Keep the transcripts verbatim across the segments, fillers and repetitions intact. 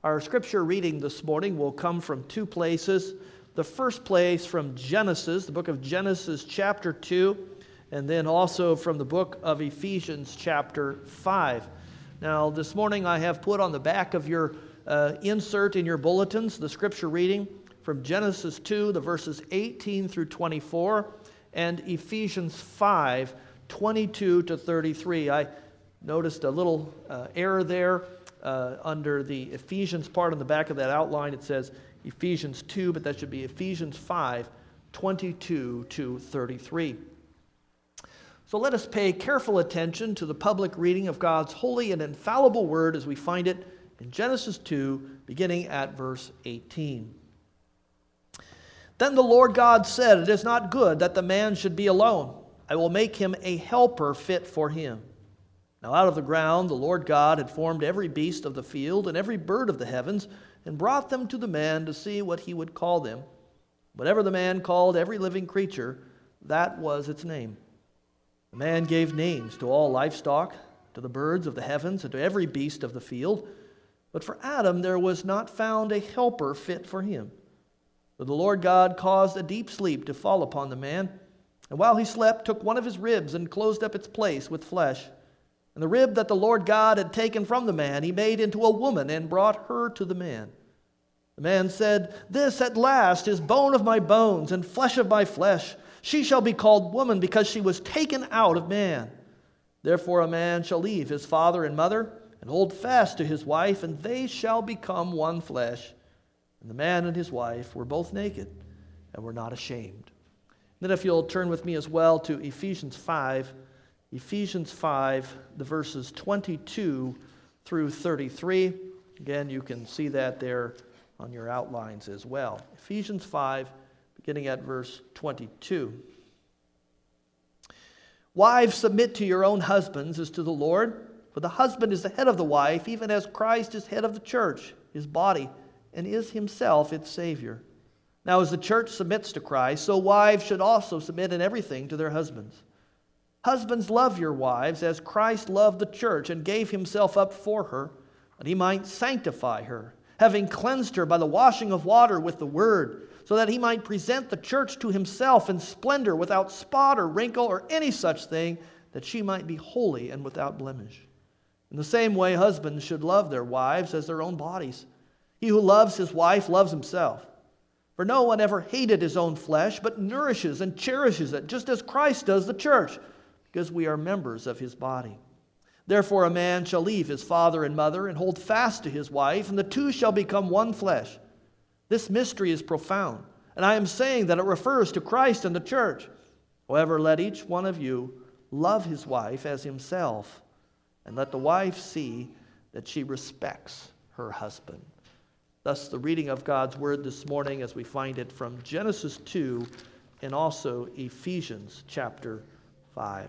Our scripture reading this morning will come from two places. The first place from Genesis, the book of Genesis chapter two, and then also from the book of Ephesians chapter five. Now, this morning I have put on the back of your uh, insert in your bulletins the scripture reading from Genesis two, the verses eighteen through twenty-four, and Ephesians five, twenty-two to thirty-three. I noticed a little uh, error there. Uh, under the Ephesians part on the back of that outline, it says Ephesians two, but that should be Ephesians five, twenty-two to thirty-three. So let us pay careful attention to the public reading of God's holy and infallible word as we find it in Genesis two, beginning at verse eighteen. Then the Lord God said, "It is not good that the man should be alone. I will make him a helper fit for him." Now out of the ground the Lord God had formed every beast of the field and every bird of the heavens, and brought them to the man to see what he would call them. Whatever the man called every living creature, that was its name. The man gave names to all livestock, to the birds of the heavens, and to every beast of the field. But for Adam there was not found a helper fit for him. So the Lord God caused a deep sleep to fall upon the man, and while he slept took one of his ribs and closed up its place with flesh. And the rib that the Lord God had taken from the man he made into a woman and brought her to the man. The man said, "This at last is bone of my bones and flesh of my flesh. She shall be called woman because she was taken out of man. Therefore a man shall leave his father and mother and hold fast to his wife, and they shall become one flesh. And the man and his wife were both naked and were not ashamed." Then if you'll turn with me as well to Ephesians five, Ephesians five, the verses twenty-two through thirty-three. Again, you can see that there on your outlines as well. Ephesians five, beginning at verse twenty-two. "Wives, submit to your own husbands as to the Lord, for the husband is the head of the wife, even as Christ is head of the church, his body, and is himself its Savior. Now as the church submits to Christ, so wives should also submit in everything to their husbands. Husbands, love your wives as Christ loved the church and gave himself up for her, that he might sanctify her, having cleansed her by the washing of water with the word, so that he might present the church to himself in splendor, without spot or wrinkle or any such thing, that she might be holy and without blemish. In the same way, husbands should love their wives as their own bodies. He who loves his wife loves himself. For no one ever hated his own flesh, but nourishes and cherishes it, just as Christ does the church, because we are members of his body. Therefore a man shall leave his father and mother and hold fast to his wife, and the two shall become one flesh. This mystery is profound, and I am saying that it refers to Christ and the church. However, let each one of you love his wife as himself, and let the wife see that she respects her husband." Thus the reading of God's word this morning as we find it from Genesis two and also Ephesians chapter five.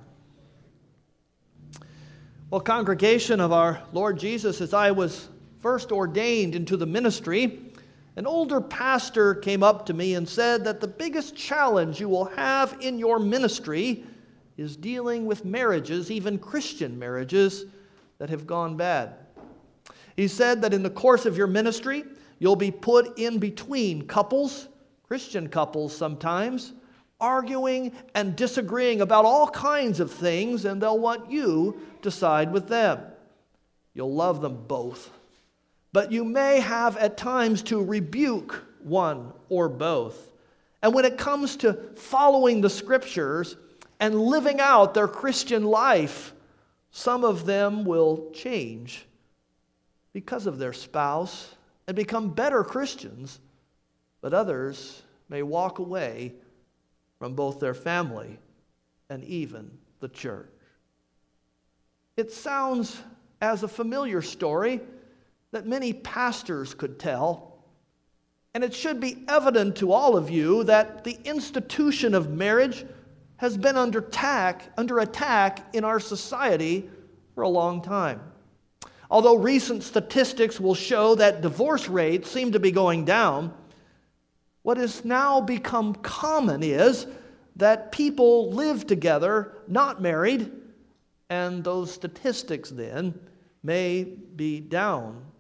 Well, congregation of our Lord Jesus, as I was first ordained into the ministry, an older pastor came up to me and said that the biggest challenge you will have in your ministry is dealing with marriages, even Christian marriages, that have gone bad. He said that in the course of your ministry, you'll be put in between couples, Christian couples sometimes, arguing and disagreeing about all kinds of things, and they'll want you to side with them. You'll love them both, but you may have at times to rebuke one or both. And when it comes to following the Scriptures and living out their Christian life, some of them will change because of their spouse and become better Christians, but others may walk away from both their family and even the church. It sounds as a familiar story that many pastors could tell, and it should be evident to all of you that the institution of marriage has been under attack, under attack in our society for a long time. Although recent statistics will show that divorce rates seem to be going down, what has now become common is that people live together, not married, and those statistics then may be down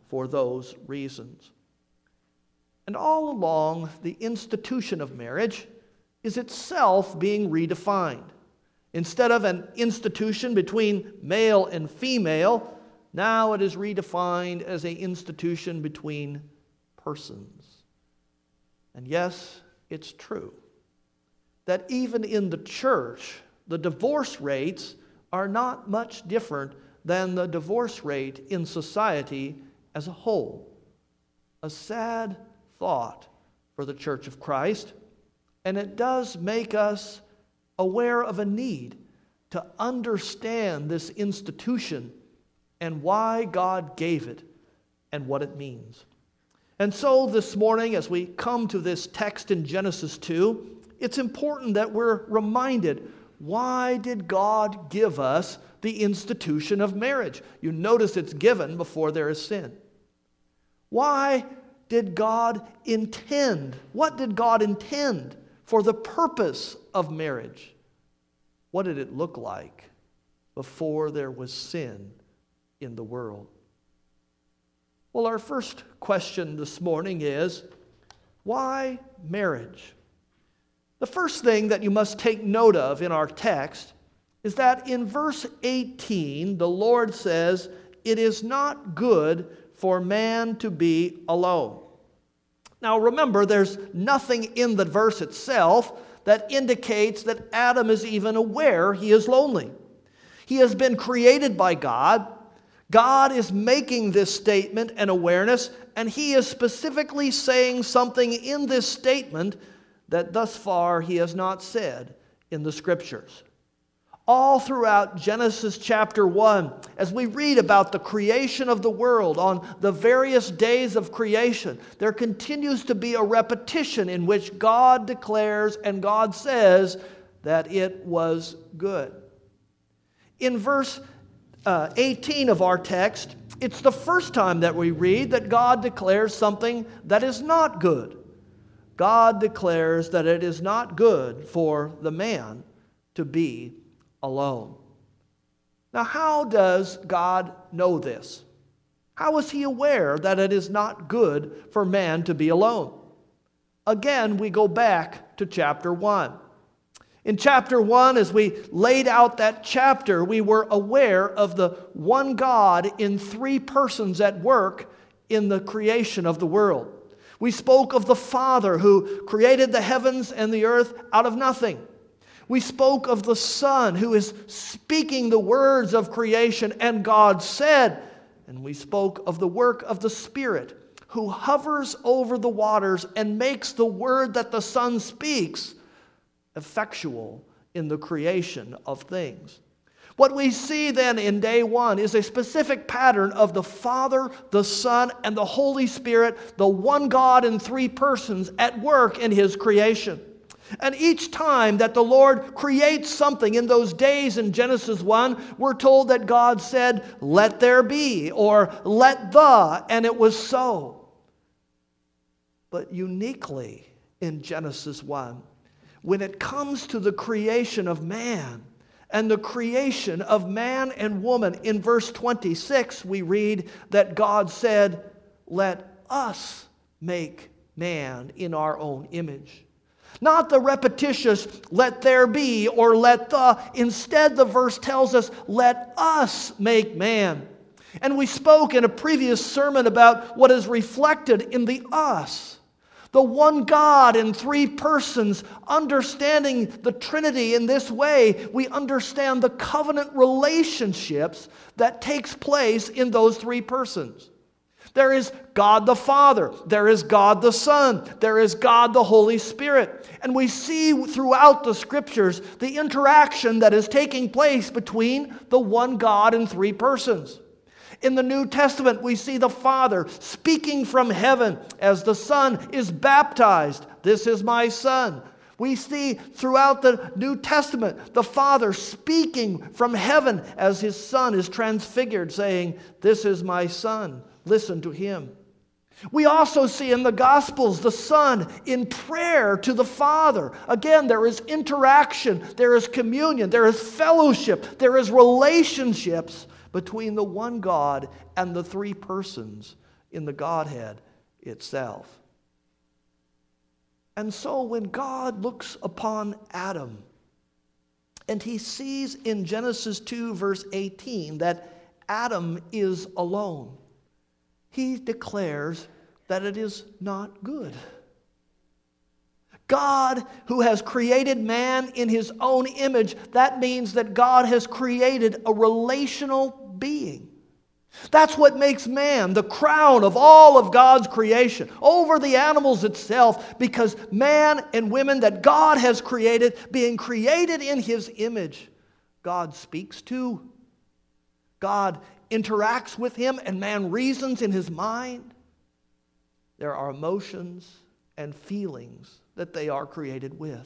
for those reasons. And all along, the institution of marriage is itself being redefined. Instead of an institution between male and female, now it is redefined as an institution between persons. And yes, it's true that even in the church, the divorce rates are not much different than the divorce rate in society as a whole. A sad thought for the Church of Christ, and it does make us aware of a need to understand this institution and why God gave it and what it means. And so this morning, as we come to this text in Genesis two, it's important that we're reminded, why did God give us the institution of marriage? You notice it's given before there is sin. Why did God intend? What did God intend for the purpose of marriage? What did it look like before there was sin in the world? Well, our first question this morning is, why marriage? The first thing that you must take note of in our text is that in verse eighteen, the Lord says, "It is not good for man to be alone." Now remember, there's nothing in the verse itself that indicates that Adam is even aware he is lonely. He has been created by God. God is making this statement and awareness, and he is specifically saying something in this statement that thus far he has not said in the Scriptures. All throughout Genesis chapter one, as we read about the creation of the world on the various days of creation, there continues to be a repetition in which God declares and God says that it was good. In verse uh, eighteen of our text, it's the first time that we read that God declares something that is not good. God declares that it is not good for the man to be alone. Now, how does God know this? How is he aware that it is not good for man to be alone? Again, we go back to chapter one. In chapter one, as we laid out that chapter, we were aware of the one God in three persons at work in the creation of the world. We spoke of the Father who created the heavens and the earth out of nothing. We spoke of the Son who is speaking the words of creation, and God said. And we spoke of the work of the Spirit who hovers over the waters and makes the word that the Son speaks effectual in the creation of things. What we see then in day one is a specific pattern of the Father, the Son, and the Holy Spirit, the one God in three persons at work in his creation. And each time that the Lord creates something in those days in Genesis one, we're told that God said, "Let there be," or "Let the," and it was so. But uniquely in Genesis one, when it comes to the creation of man, and the creation of man and woman, in verse twenty-six, we read that God said, "Let us make man in our own image." Not the repetitious, "let there be," or "let the." Instead, the verse tells us, "Let us make man." And we spoke in a previous sermon about what is reflected in the us. The one God in three persons, understanding the Trinity in this way, we understand the covenant relationships that takes place in those three persons. There is God the Father, there is God the Son, there is God the Holy Spirit. And we see throughout the Scriptures the interaction that is taking place between the one God in three persons. In the New Testament, we see the Father speaking from heaven as the Son is baptized. "This is my Son." We see throughout the New Testament the Father speaking from heaven as his Son is transfigured, saying, "This is my Son, listen to him." We also see in the Gospels the Son in prayer to the Father. Again, there is interaction, there is communion, there is fellowship, there is relationships between the one God and the three persons in the Godhead itself. And so when God looks upon Adam, and he sees in Genesis two, verse eighteen, that Adam is alone, he declares that it is not good. God, who has created man in his own image, that means that God has created a relational being. That's what makes man the crown of all of God's creation, over the animals itself, because man and women that God has created, being created in his image, God speaks to. God interacts with him, and man reasons in his mind. There are emotions and feelings that they are created with.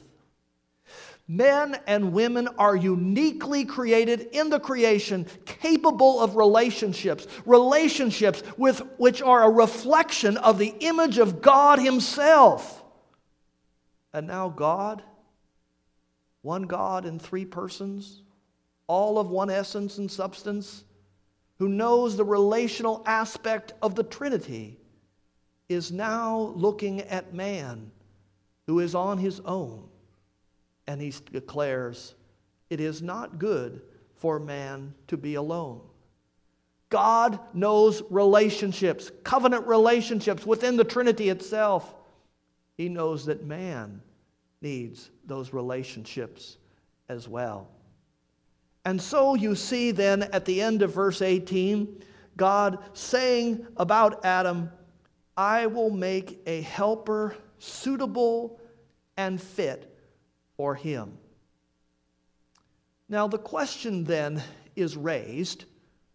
Men and women are uniquely created in the creation, capable of relationships, relationships with which are a reflection of the image of God himself. And now God, one God in three persons, all of one essence and substance, who knows the relational aspect of the Trinity, is now looking at man who is on his own, and he declares, it is not good for man to be alone. God knows relationships, covenant relationships within the Trinity itself. He knows that man needs those relationships as well. And so you see then at the end of verse eighteen, God saying about Adam, I will make a helper suitable and fit for him. Now the question then is raised,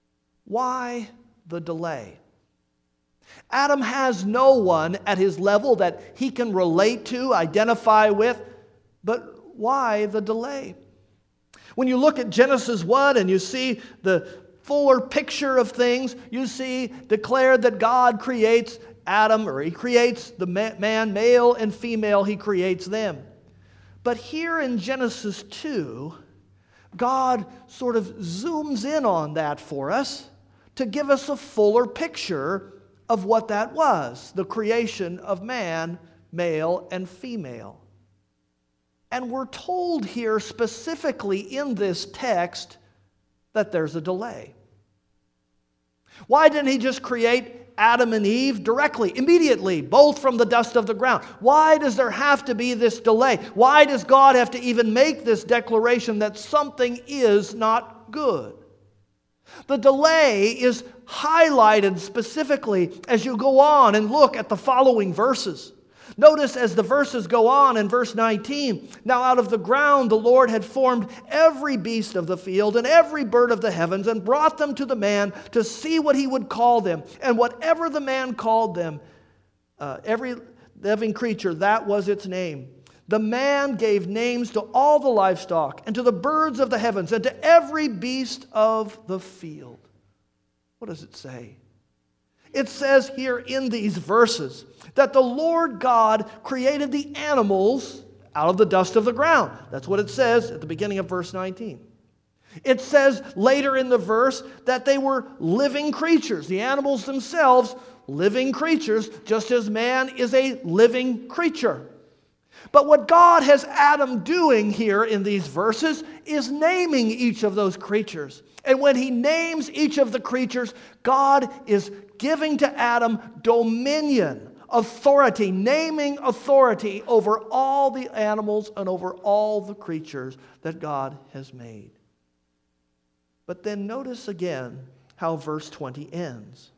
why the delay? Adam has no one at his level that he can relate to, identify with, but why the delay? When you look at Genesis one and you see the fuller picture of things, you see declared that God creates Adam, or he creates the man, male and female, he creates them. But here in Genesis two, God sort of zooms in on that for us to give us a fuller picture of what that was, the creation of man, male and female. And we're told here specifically in this text that there's a delay. Why didn't he just create Adam and Eve directly, immediately, both from the dust of the ground? Why does there have to be this delay? Why does God have to even make this declaration that something is not good? The delay is highlighted specifically as you go on and look at the following verses. Notice as the verses go on in verse nineteen, now out of the ground the Lord had formed every beast of the field and every bird of the heavens and brought them to the man to see what he would call them. And whatever the man called them, uh, every living creature, that was its name. The man gave names to all the livestock and to the birds of the heavens and to every beast of the field. What does it say? It says here in these verses that the Lord God created the animals out of the dust of the ground. That's what it says at the beginning of verse nineteen. It says later in the verse that they were living creatures. The animals themselves, living creatures, just as man is a living creature. But what God has Adam doing here in these verses is naming each of those creatures. And when he names each of the creatures, God is giving to Adam dominion, authority, naming authority over all the animals and over all the creatures that God has made. But then notice again how verse twenty ends.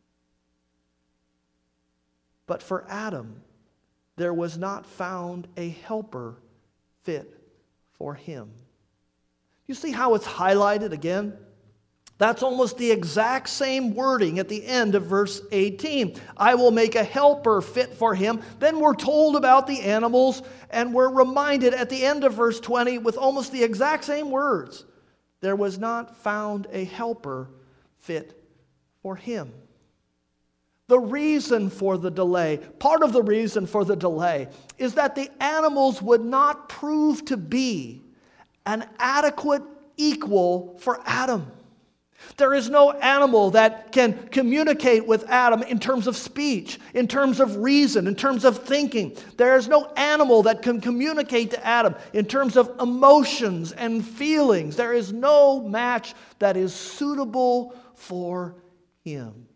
But for Adam, there was not found a helper fit for him. You see how it's highlighted again? That's almost the exact same wording at the end of verse eighteen. I will make a helper fit for him. Then we're told about the animals, and we're reminded at the end of verse twenty with almost the exact same words. There was not found a helper fit for him. The reason for the delay, part of the reason for the delay, is that the animals would not prove to be an adequate equal for Adam. There is no animal that can communicate with Adam in terms of speech, in terms of reason, in terms of thinking. There is no animal that can communicate to Adam in terms of emotions and feelings. There is no match that is suitable for him.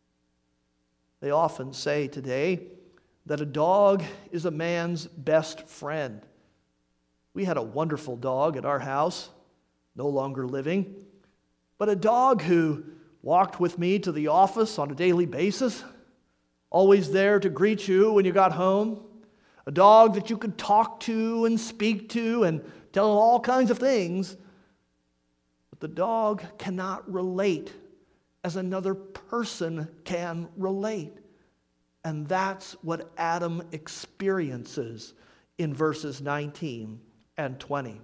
They often say today that a dog is a man's best friend. We had a wonderful dog at our house, no longer living. But a dog who walked with me to the office on a daily basis, always there to greet you when you got home. A dog that you could talk to and speak to and tell him all kinds of things. But the dog cannot relate as another person can relate. And that's what Adam experiences in verses nineteen and twenty.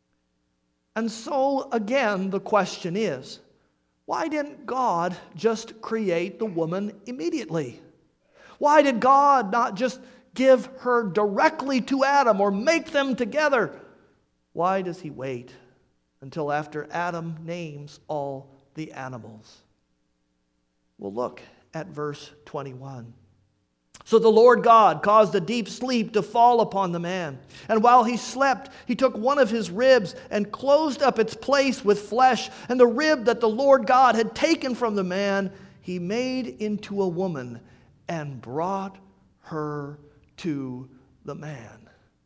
And so, again, the question is, why didn't God just create the woman immediately? Why did God not just give her directly to Adam or make them together? Why does he wait until after Adam names all the animals? Well, look at verse twenty-one. So the Lord God caused a deep sleep to fall upon the man. And while he slept, he took one of his ribs and closed up its place with flesh. And the rib that the Lord God had taken from the man, he made into a woman and brought her to the man.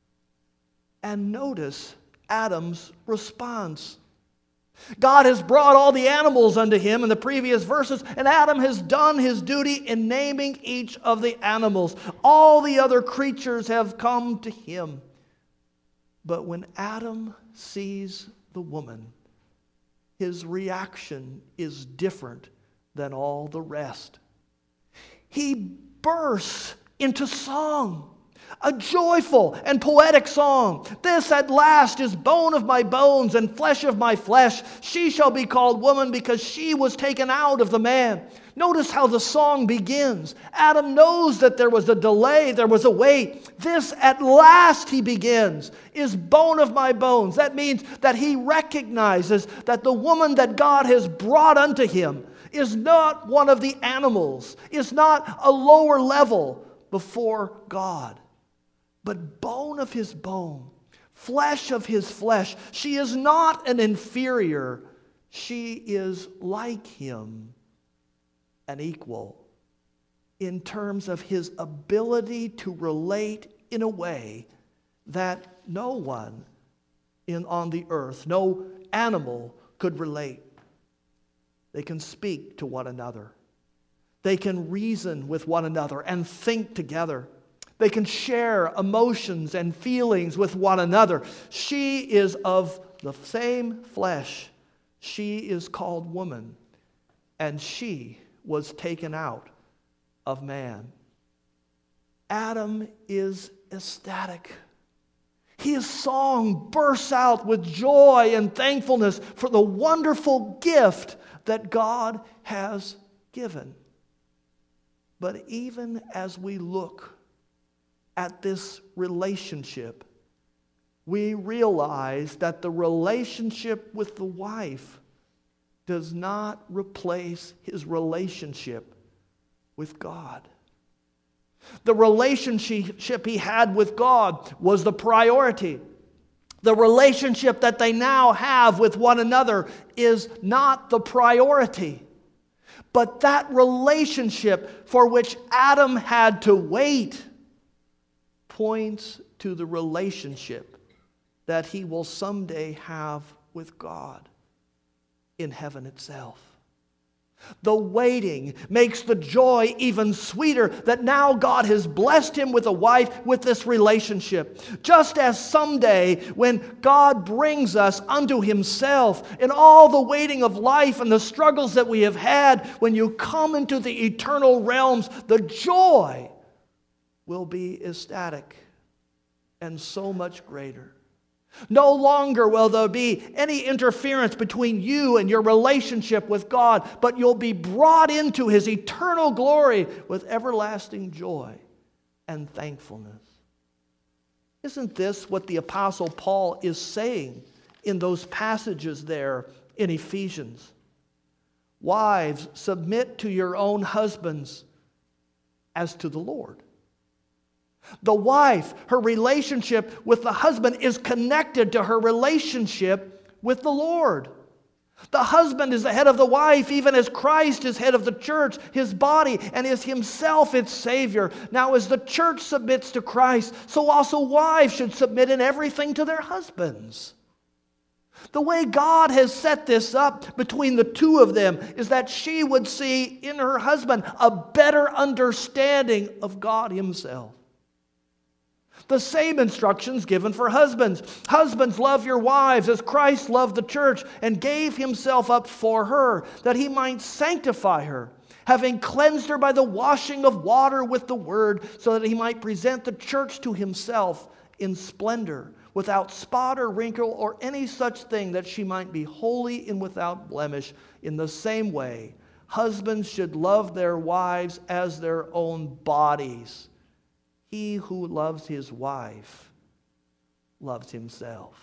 And notice Adam's response. God has brought all the animals unto him in the previous verses, and Adam has done his duty in naming each of the animals. All the other creatures have come to him. But when Adam sees the woman, his reaction is different than all the rest. He bursts into song. A joyful and poetic song. This at last is bone of my bones and flesh of my flesh. She shall be called woman because she was taken out of the man. Notice how the song begins. Adam knows that there was a delay, there was a wait. This at last, he begins, is bone of my bones. That means that he recognizes that the woman that God has brought unto him is not one of the animals, is not a lower level before God, but bone of his bone, flesh of his flesh. She is not an inferior. She is like him, an equal, in terms of his ability to relate in a way that no one in, on the earth, no animal could relate. They can speak to one another. They can reason with one another and think together. They can share emotions and feelings with one another. She is of the same flesh. She is called woman, and she was taken out of man. Adam is ecstatic. His song bursts out with joy and thankfulness for the wonderful gift that God has given. But even as we look at this relationship, we realize that the relationship with the wife does not replace his relationship with God. The relationship he had with God was the priority. The relationship that they now have with one another is not the priority. But that relationship for which Adam had to wait points to the relationship that he will someday have with God in heaven itself. The waiting makes the joy even sweeter that now God has blessed him with a wife with this relationship. Just as someday when God brings us unto himself in all the waiting of life and the struggles that we have had, when you come into the eternal realms, the joy will be ecstatic and so much greater. No longer will there be any interference between you and your relationship with God, but you'll be brought into his eternal glory with everlasting joy and thankfulness. Isn't this what the Apostle Paul is saying in those passages there in Ephesians? Wives, submit to your own husbands as to the Lord. The wife, her relationship with the husband is connected to her relationship with the Lord. The husband is the head of the wife, even as Christ is head of the church, his body, and is himself its Savior. Now, as the church submits to Christ, so also wives should submit in everything to their husbands. The way God has set this up between the two of them is that she would see in her husband a better understanding of God himself. The same instructions given for husbands. Husbands, love your wives as Christ loved the church and gave himself up for her, that he might sanctify her, having cleansed her by the washing of water with the word, so that he might present the church to himself in splendor, without spot or wrinkle or any such thing, that she might be holy and without blemish. In the same way, husbands should love their wives as their own bodies. He who loves his wife loves himself.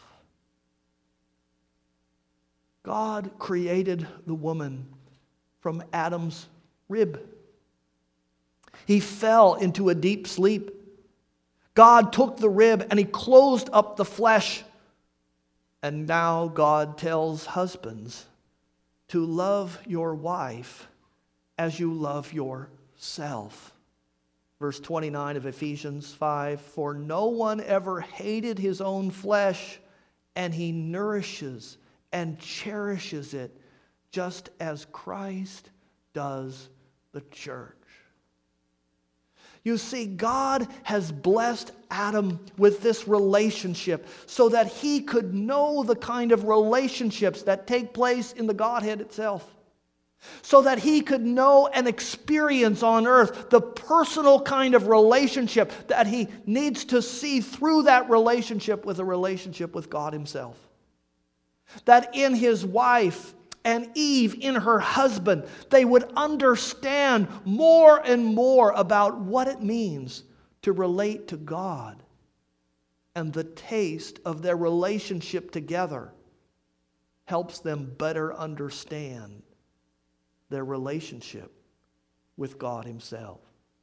God created the woman from Adam's rib. He fell into a deep sleep. God took the rib and he closed up the flesh. And now God tells husbands to love your wife as you love yourself. Verse twenty-nine of Ephesians five, for no one ever hated his own flesh, and he nourishes and cherishes it, just as Christ does the church. You see, God has blessed Adam with this relationship so that he could know the kind of relationships that take place in the Godhead itself. So that he could know and experience on earth the personal kind of relationship that he needs to see through that relationship with a relationship with God himself. That in his wife and Eve, in her husband, they would understand more and more about what it means to relate to God. And the taste of their relationship together helps them better understand their relationship with God himself.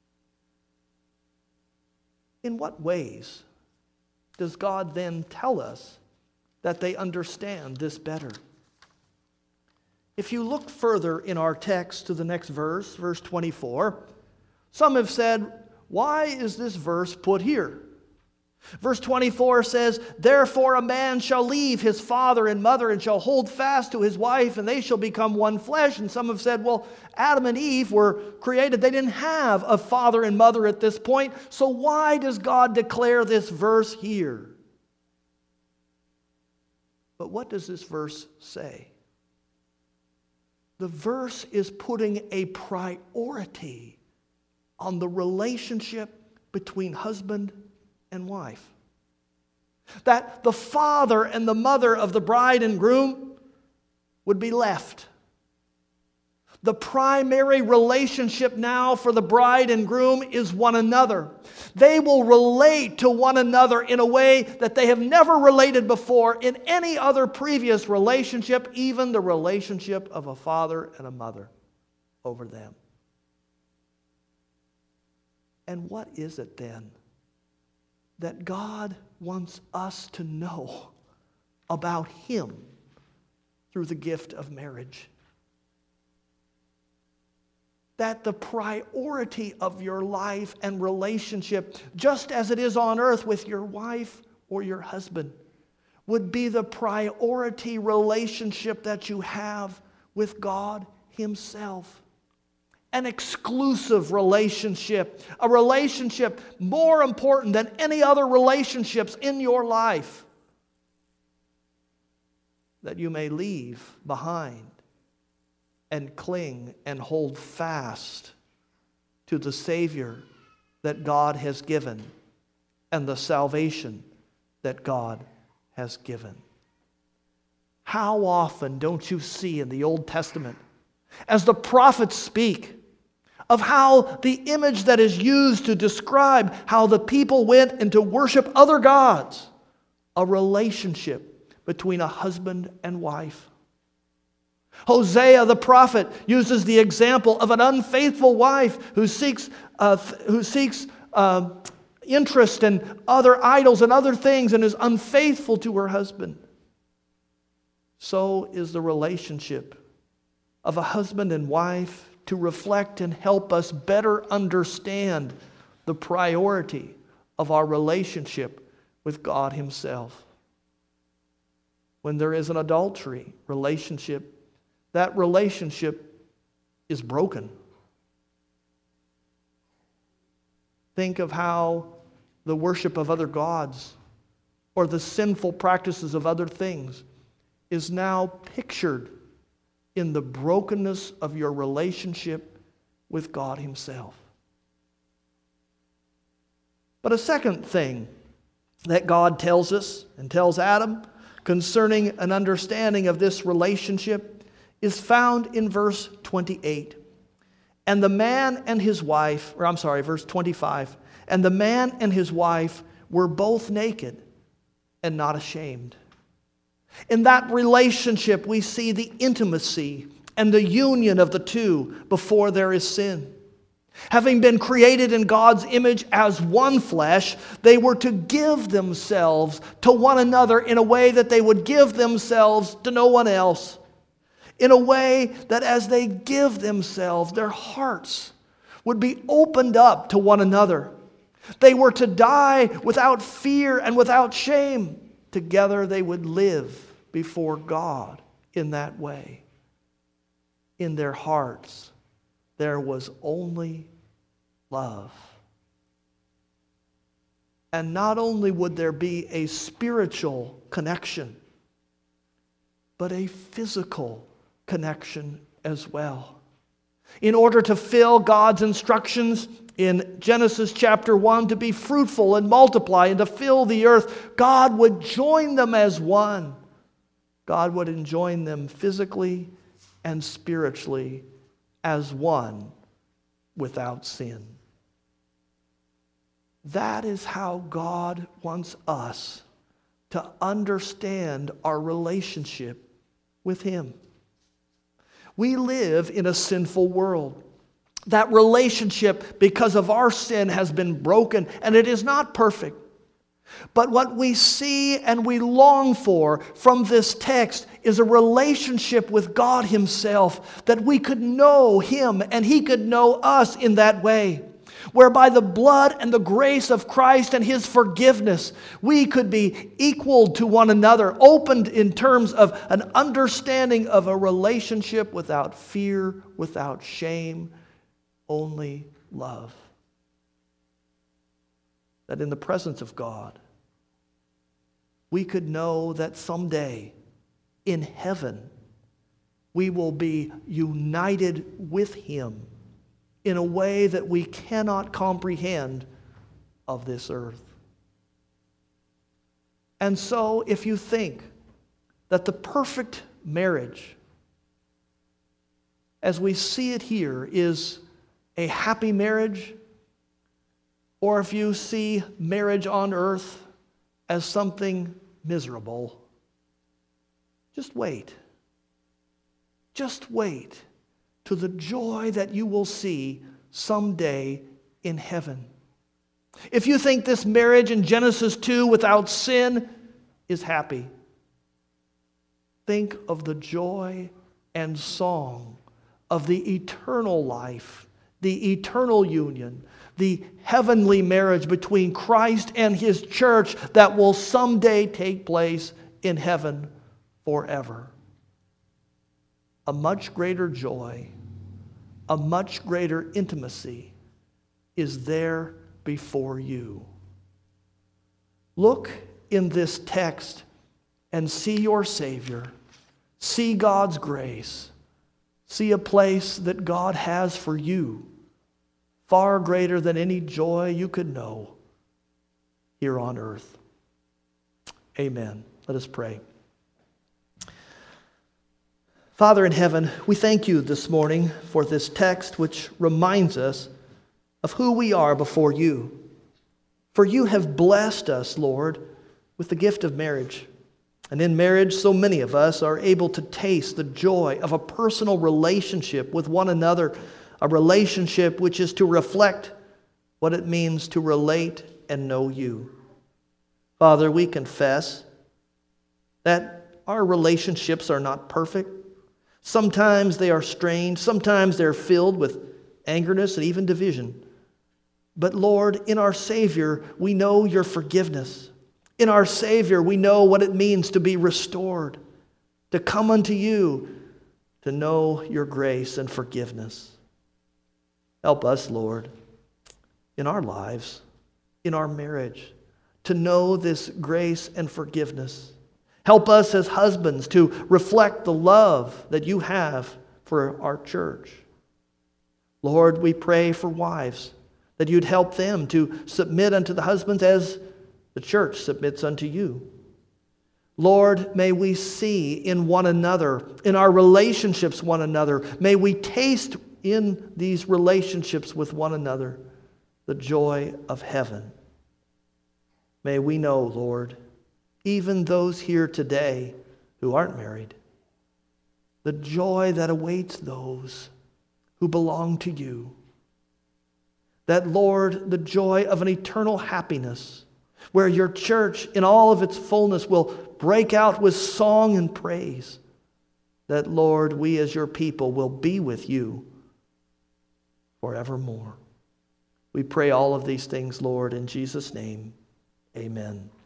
In what ways does God then tell us that they understand this better? If you look further in our text to the next verse, verse twenty-four, some have said, why is this verse put here? Verse twenty-four says, therefore a man shall leave his father and mother and shall hold fast to his wife, and they shall become one flesh. And some have said, well, Adam and Eve were created. They didn't have a father and mother at this point. So why does God declare this verse here? But what does this verse say? The verse is putting a priority on the relationship between husband and wife. That the father and the mother of the bride and groom would be left. The primary relationship now for the bride and groom is one another. They will relate to one another in a way that they have never related before in any other previous relationship, even the relationship of a father and a mother over them. And what is it then that God wants us to know about Him through the gift of marriage? That the priority of your life and relationship, just as it is on earth with your wife or your husband, would be the priority relationship that you have with God Himself. An exclusive relationship, a relationship more important than any other relationships in your life, that you may leave behind and cling and hold fast to the Savior that God has given and the salvation that God has given. How often don't you see in the Old Testament, as the prophets speak, of how the image that is used to describe how the people went and to worship other gods, a relationship between a husband and wife. Hosea the prophet uses the example of an unfaithful wife who seeks, uh, who seeks uh, interest in other idols and other things and is unfaithful to her husband. So is the relationship of a husband and wife to reflect and help us better understand the priority of our relationship with God Himself. When there is an adultery relationship, that relationship is broken. Think of how the worship of other gods or the sinful practices of other things is now pictured in the brokenness of your relationship with God Himself. But a second thing that God tells us and tells Adam concerning an understanding of this relationship is found in verse twenty-eight. And the man and his wife, or I'm sorry, verse twenty-five, and the man and his wife were both naked and not ashamed. In that relationship, we see the intimacy and the union of the two before there is sin. Having been created in God's image as one flesh, they were to give themselves to one another in a way that they would give themselves to no one else. In a way that as they give themselves, their hearts would be opened up to one another. They were to die without fear and without shame. Together they would live before God in that way. In their hearts, there was only love. And not only would there be a spiritual connection, but a physical connection as well. In order to fill God's instructions in Genesis chapter one to be fruitful and multiply and to fill the earth, God would join them as one. God would enjoin them physically and spiritually as one without sin. That is how God wants us to understand our relationship with Him. We live in a sinful world. That relationship, because of our sin, has been broken, and it is not perfect. But what we see and we long for from this text is a relationship with God Himself, that we could know Him and He could know us in that way, whereby the blood and the grace of Christ and His forgiveness, we could be equal to one another, opened in terms of an understanding of a relationship without fear, without shame, only love. That in the presence of God, we could know that someday in heaven, we will be united with Him in a way that we cannot comprehend of this earth. And so, if you think that the perfect marriage, as we see it here, is a happy marriage, or if you see marriage on earth as something miserable, just wait. Just wait to the joy that you will see someday in heaven. If you think this marriage in Genesis two without sin is happy, think of the joy and song of the eternal life, the eternal union, the heavenly marriage between Christ and His church that will someday take place in heaven forever. A much greater joy, a much greater intimacy is there before you. Look in this text and see your Savior. See God's grace. See a place that God has for you, far greater than any joy you could know here on earth. Amen. Let us pray. Father in heaven, we thank You this morning for this text which reminds us of who we are before You. For You have blessed us, Lord, with the gift of marriage. And in marriage, so many of us are able to taste the joy of a personal relationship with one another, a relationship which is to reflect what it means to relate and know you. Father, we confess that our relationships are not perfect. Sometimes they are strained. Sometimes they're filled with angerness and even division. But Lord, in our Savior, we know your forgiveness. In our Savior, we know what it means to be restored, to come unto you, to know your grace and forgiveness. Help us, Lord, in our lives, in our marriage, to know this grace and forgiveness. Help us as husbands to reflect the love that you have for our church. Lord, we pray for wives, that you'd help them to submit unto the husbands as the church submits unto you. Lord, may we see in one another, in our relationships one another, may we taste in these relationships with one another the joy of heaven. May we know, Lord, even those here today who aren't married, the joy that awaits those who belong to you. That, Lord, the joy of an eternal happiness where your church in all of its fullness will break out with song and praise. That, Lord, we as your people will be with you forevermore. We pray all of these things, Lord, in Jesus' name. Amen.